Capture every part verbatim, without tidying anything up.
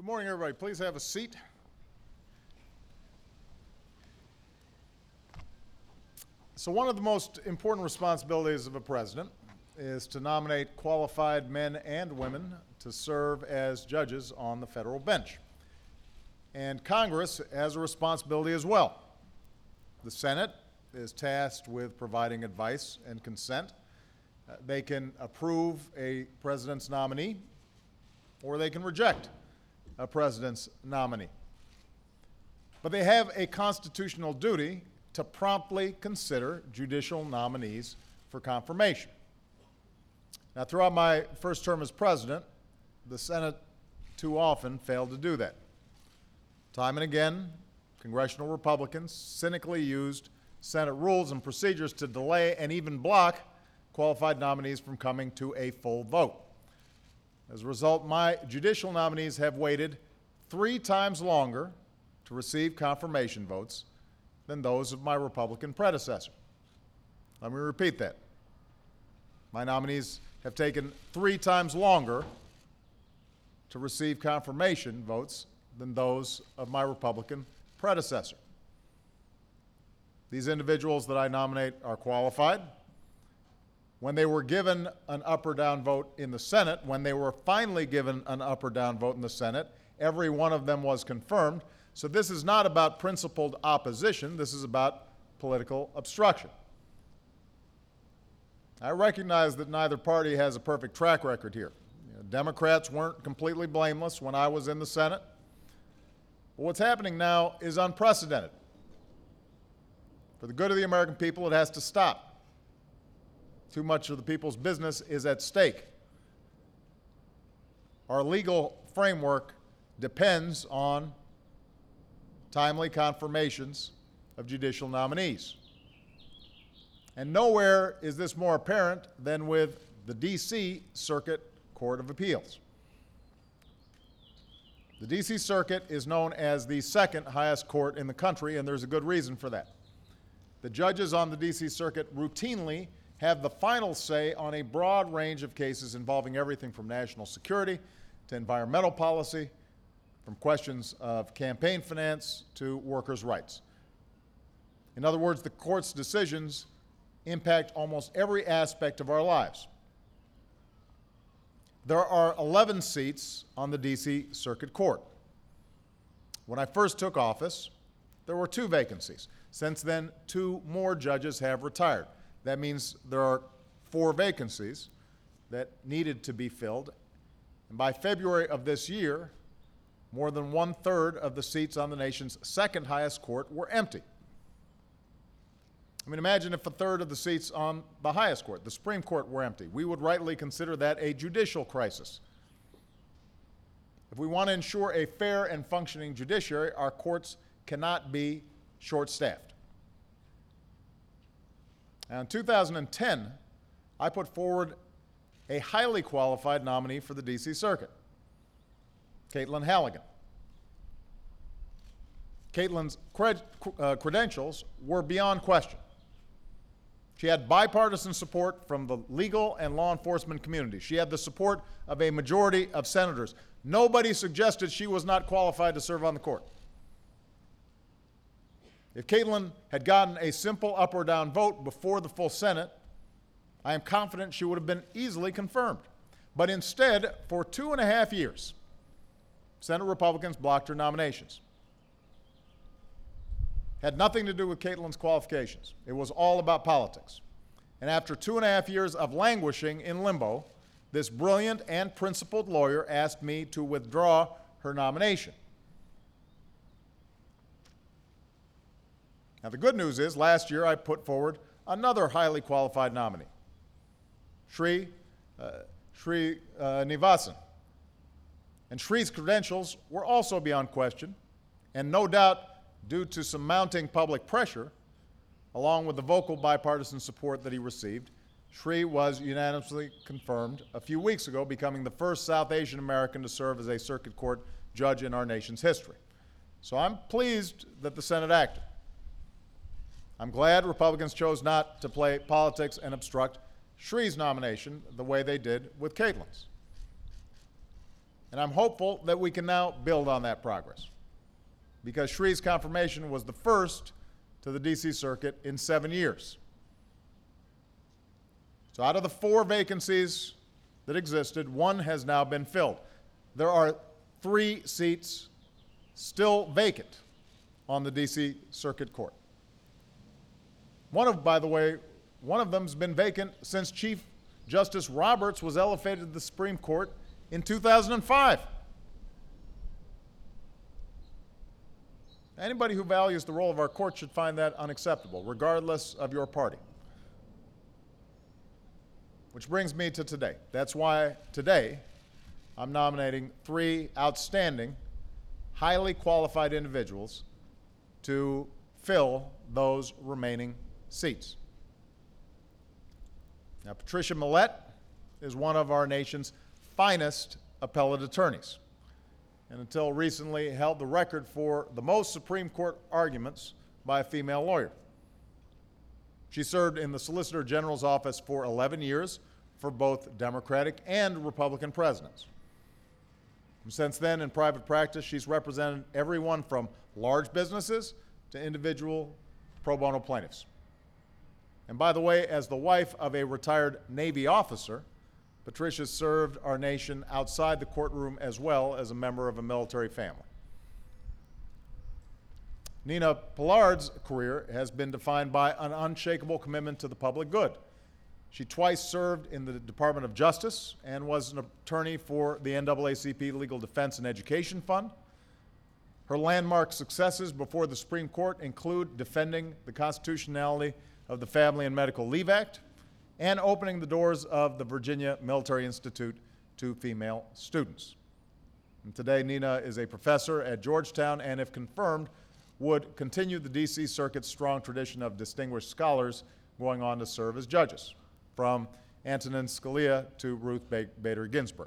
Good morning, everybody. Please have a seat. So one of the most important responsibilities of a president is to nominate qualified men and women to serve as judges on the federal bench. And Congress has a responsibility as well. The Senate is tasked with providing advice and consent. Uh, they can approve a president's nominee, or they can reject a president's nominee. But they have a constitutional duty to promptly consider judicial nominees for confirmation. Now, throughout my first term as president, the Senate too often failed to do that. Time and again, congressional Republicans cynically used Senate rules and procedures to delay and even block qualified nominees from coming to a full vote. As a result, my judicial nominees have waited three times longer to receive confirmation votes than those of my Republican predecessor. Let me repeat that. My nominees have taken three times longer to receive confirmation votes than those of my Republican predecessor. These individuals that I nominate are qualified. When they were given an up or down vote in the Senate, when they were finally given an up or down vote in the Senate, every one of them was confirmed. So this is not about principled opposition. This is about political obstruction. I recognize that neither party has a perfect track record here. You know, Democrats weren't completely blameless when I was in the Senate. But what's happening now is unprecedented. For the good of the American people, it has to stop. Too much of the people's business is at stake. Our legal framework depends on timely confirmations of judicial nominees. And nowhere is this more apparent than with the D C Circuit Court of Appeals. The D C Circuit is known as the second highest court in the country, and there's a good reason for that. The judges on the D C Circuit routinely have the final say on a broad range of cases involving everything from national security to environmental policy, from questions of campaign finance to workers' rights. In other words, the court's decisions impact almost every aspect of our lives. There are eleven seats on the D C Circuit Court. When I first took office, there were two vacancies. Since then, two more judges have retired. That means there are four vacancies that needed to be filled. And by February of this year, more than one-third of the seats on the nation's second highest court were empty. I mean, imagine if a third of the seats on the highest court, the Supreme Court, were empty. We would rightly consider that a judicial crisis. If we want to ensure a fair and functioning judiciary, our courts cannot be short-staffed. Now, in two thousand ten, I put forward a highly qualified nominee for the D C Circuit, Caitlin Halligan. Caitlin's cred, uh, credentials were beyond question. She had bipartisan support from the legal and law enforcement community. She had the support of a majority of senators. Nobody suggested she was not qualified to serve on the court. If Caitlin had gotten a simple up or down vote before the full Senate, I am confident she would have been easily confirmed. But instead, for two and a half years, Senate Republicans blocked her nominations. Had nothing to do with Caitlin's qualifications. It was all about politics. And after two and a half years of languishing in limbo, this brilliant and principled lawyer asked me to withdraw her nomination. Now, the good news is, last year I put forward another highly qualified nominee, Sri, uh, Sri uh, Nivasan. And Sri's credentials were also beyond question, and no doubt due to some mounting public pressure, along with the vocal bipartisan support that he received, Sri was unanimously confirmed a few weeks ago, becoming the first South Asian American to serve as a circuit court judge in our nation's history. So I'm pleased that the Senate acted. I'm glad Republicans chose not to play politics and obstruct Sri's nomination the way they did with Caitlin's. And I'm hopeful that we can now build on that progress, because Sri's confirmation was the first to the D C Circuit in seven years. So out of the four vacancies that existed, one has now been filled. There are three seats still vacant on the D C Circuit Court. One of, by the way, one of them's been vacant since Chief Justice Roberts was elevated to the Supreme Court in two thousand five. Anybody who values the role of our court should find that unacceptable, regardless of your party. Which brings me to today. That's why today I'm nominating three outstanding, highly qualified individuals to fill those remaining seats. Now, Patricia Millett is one of our nation's finest appellate attorneys, and until recently held the record for the most Supreme Court arguments by a female lawyer. She served in the Solicitor General's office for eleven years for both Democratic and Republican presidents. Since then, in private practice, she's represented everyone from large businesses to individual pro bono plaintiffs. And by the way, as the wife of a retired Navy officer, Patricia served our nation outside the courtroom as well as a member of a military family. Nina Pillard's career has been defined by an unshakable commitment to the public good. She twice served in the Department of Justice and was an attorney for the N double A C P Legal Defense and Education Fund. Her landmark successes before the Supreme Court include defending the constitutionality of the Family and Medical Leave Act and opening the doors of the Virginia Military Institute to female students. And today, Nina is a professor at Georgetown and, if confirmed, would continue the D C Circuit's strong tradition of distinguished scholars going on to serve as judges, from Antonin Scalia to Ruth Bader Ginsburg.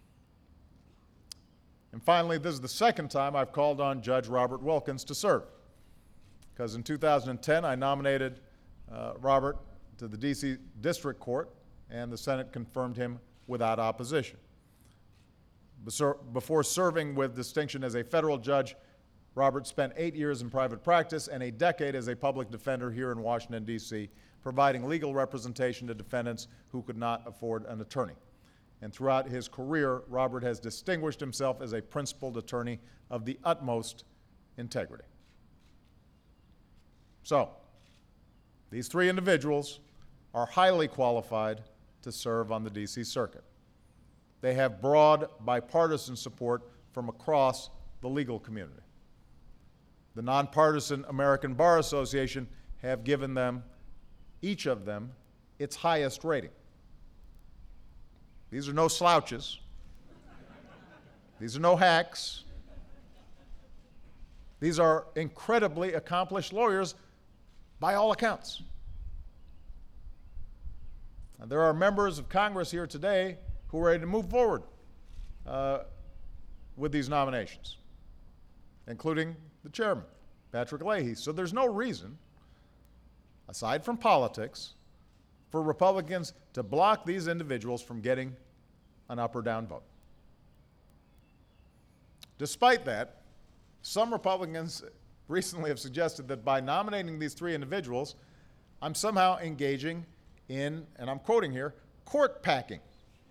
And finally, this is the second time I've called on Judge Robert Wilkins to serve, because in two thousand ten I nominated uh, Robert to the D C District Court, and the Senate confirmed him without opposition. Before serving with distinction as a federal judge, Robert spent eight years in private practice and a decade as a public defender here in Washington, D C, providing legal representation to defendants who could not afford an attorney. And throughout his career, Robert has distinguished himself as a principled attorney of the utmost integrity. So, these three individuals are highly qualified to serve on the D C Circuit. They have broad bipartisan support from across the legal community. The nonpartisan American Bar Association have given them, each of them, its highest rating. These are no slouches. These are no hacks. These are incredibly accomplished lawyers by all accounts. And there are members of Congress here today who are ready to move forward uh, with these nominations, including the chairman, Patrick Leahy. So there's no reason, aside from politics, for Republicans to block these individuals from getting an up or down vote. Despite that, some Republicans recently have suggested that by nominating these three individuals, I'm somehow engaging in, and I'm quoting here, court packing.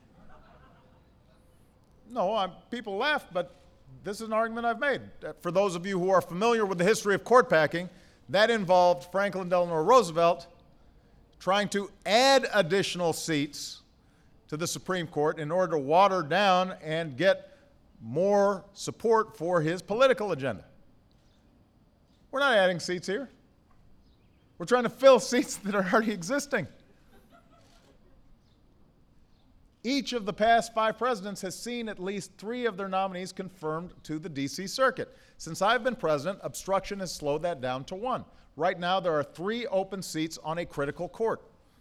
No, I'm, people laugh, but this is an argument I've made. For those of you who are familiar with the history of court packing, that involved Franklin Delano Roosevelt trying to add additional seats to the Supreme Court in order to water down and get more support for his political agenda. We're not adding seats here. We're trying to fill seats that are already existing. Each of the past five presidents has seen at least three of their nominees confirmed to the D C Circuit. Since I've been president, obstruction has slowed that down to one. Right now, there are three open seats on a critical court.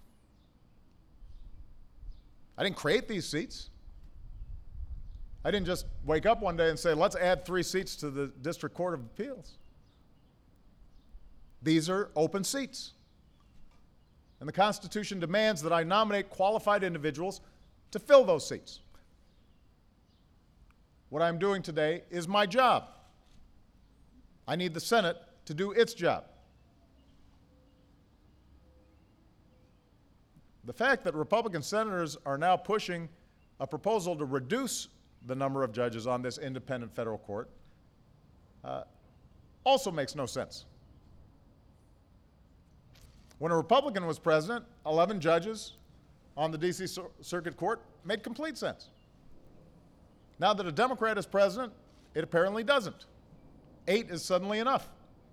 I didn't create these seats. I didn't just wake up one day and say, let's add three seats to the District Court of Appeals. These are open seats. And the Constitution demands that I nominate qualified individuals to fill those seats. what I'm doing today is my job. I need the Senate to do its job. The fact that Republican senators are now pushing a proposal to reduce the number of judges on this independent federal court uh, also makes no sense. When a Republican was president, eleven judges on the D C Circuit Court made complete sense. Now that a Democrat is president, it apparently doesn't. Eight is suddenly enough.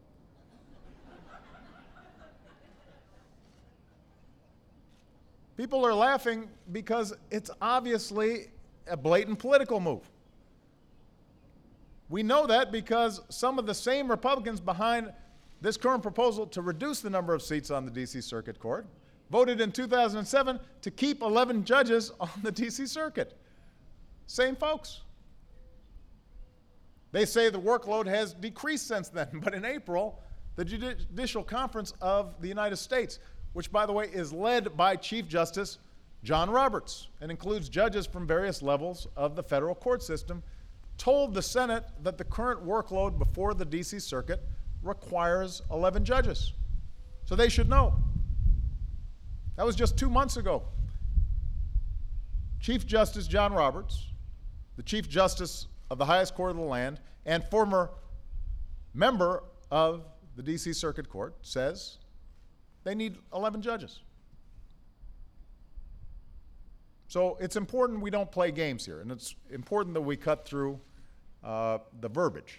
People are laughing because it's obviously a blatant political move. We know that because some of the same Republicans behind this current proposal to reduce the number of seats on the D C Circuit Court voted in two thousand seven to keep eleven judges on the D C Circuit. Same folks. They say the workload has decreased since then, but in April, the Judicial Conference of the United States, which, by the way, is led by Chief Justice John Roberts and includes judges from various levels of the federal court system, told the Senate that the current workload before the D C Circuit requires eleven judges. So they should know. That was just two months ago. Chief Justice John Roberts, the Chief Justice of the highest court of the land and former member of the D C Circuit Court, says they need eleven judges. So it's important we don't play games here, and it's important that we cut through uh, the verbiage.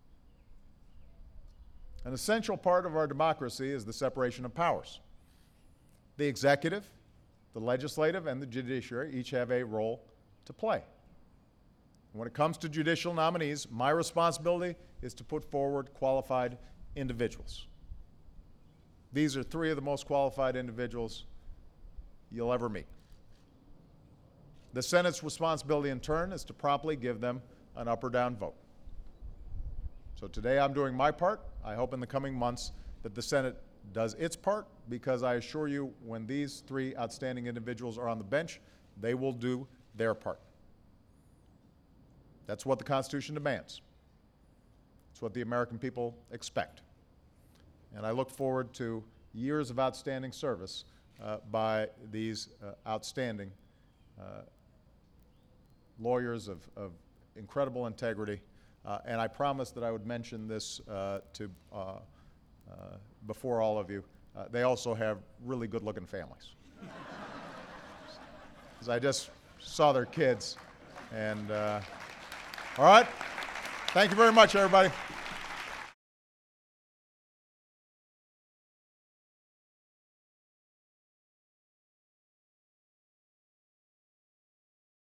An essential part of our democracy is the separation of powers. The executive, the legislative, and the judiciary each have a role to play. When it comes to judicial nominees, my responsibility is to put forward qualified individuals. These are three of the most qualified individuals you'll ever meet. The Senate's responsibility in turn is to promptly give them an up or down vote. So today I'm doing my part. I hope in the coming months that the Senate does its part, because I assure you, when these three outstanding individuals are on the bench, they will do their part. That's what the Constitution demands. It's what the American people expect. And I look forward to years of outstanding service uh, by these uh, outstanding uh, lawyers of, of incredible integrity. Uh, and I promised that I would mention this uh, to, uh, uh, before all of you. Uh, they also have really good-looking families. Because I just saw their kids. And, uh, all right. Thank you very much, everybody.